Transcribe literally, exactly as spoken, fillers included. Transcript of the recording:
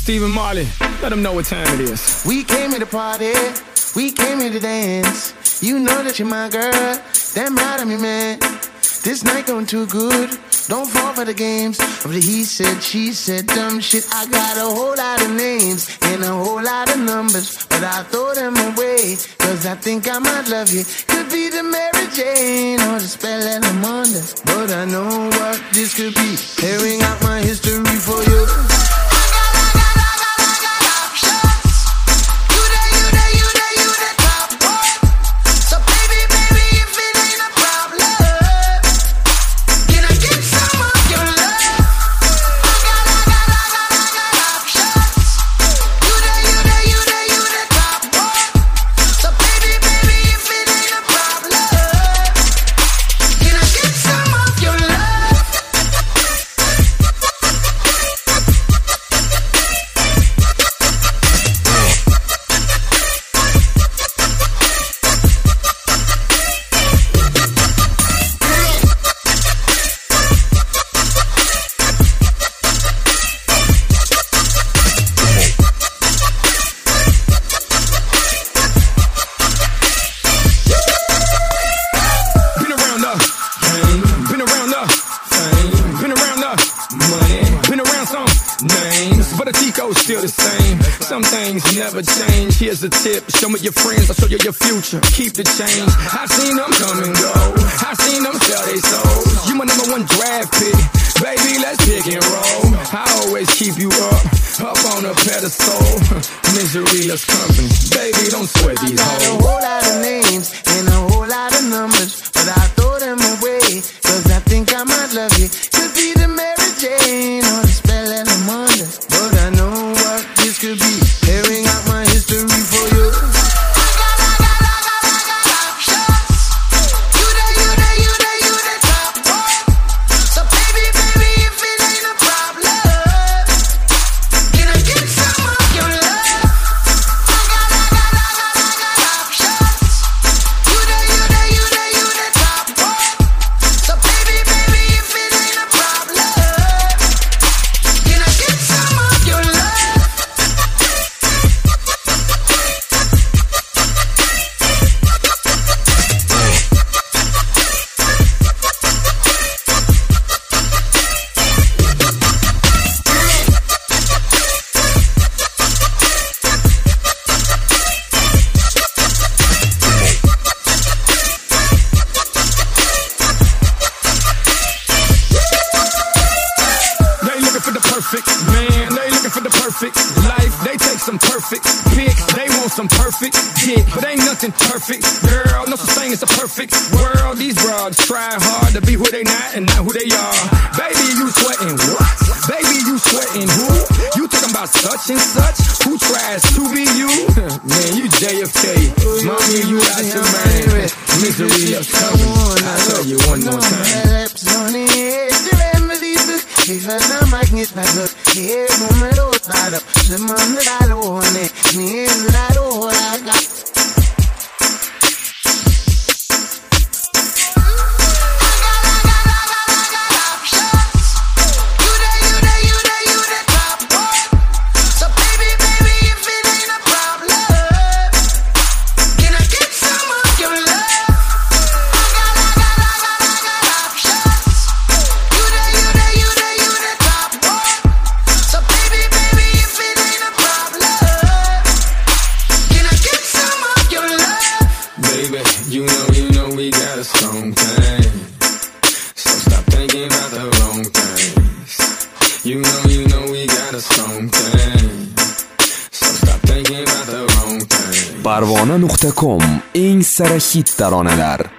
Stephen Marley, let them know what time it is. We came here to party, we came here to dance. You know that you're my girl, damn right I'm your man. This night going too good, don't fall for the games of the he said, she said, dumb shit. I got a whole lot of names and a whole lot of numbers, but I throw them away, cause I think I might love you. Could be the Mary Jane or the spell and I'm under, but I know what this could be. Tearing out my history for you. Still the same, some things never change. Here's a tip, show me your friends, I'll show you your future. Keep the change, I've seen them come and go, I've seen them sell they souls. You my number one draft pick, baby, let's pick and roll. I always keep you up, up on a pedestal. Misery loves company, baby, don't sweat these hoes. I got a whole lot of names and a whole lot of numbers, but I throw them away, cause I think I might love you. Could be the Mary Jane or the spell and I'm under, but I know what this could be. Tearing out my history for you. Man, they looking for the perfect life. They take some perfect pics. They want some perfect dick, but ain't nothing perfect. Girl, no such thing as a perfect world. These broads try hard to be who they not and not who they are. Baby, you sweating what? Baby, you sweating who? You talking about such and such? Who tries to be you? Man, you J F K. Mommy, you out your man. Misery of coming. I tell you one more time. Fíjate más ni sabes que número raro se manda lo ne ni raro haga. You know, you know we got a strong thing, so stop thinking about the wrong things. You know, you know we got a strong thing, so stop thinking about the wrong thing. Parvona nuqta com eng sara hit taronalar.